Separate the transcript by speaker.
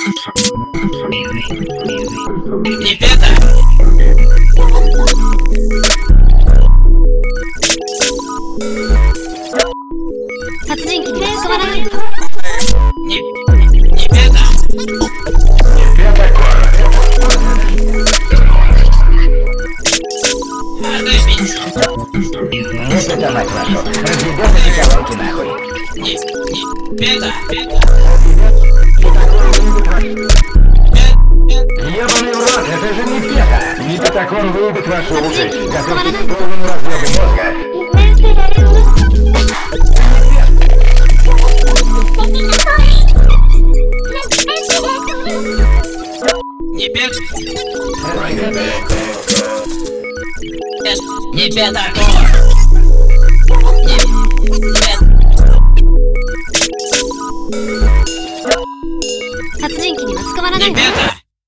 Speaker 1: Не беда. Не беда. Отдай пенсию.
Speaker 2: Вот это мать вашу. Разведём эти колонки нахуй.
Speaker 1: Не беда.
Speaker 2: Ебаный в рот, это же не пета. Не петакон выебет ваши уши. Готовьтесь к полному разряду мозга.
Speaker 1: Не беда. Не беда. Не беда.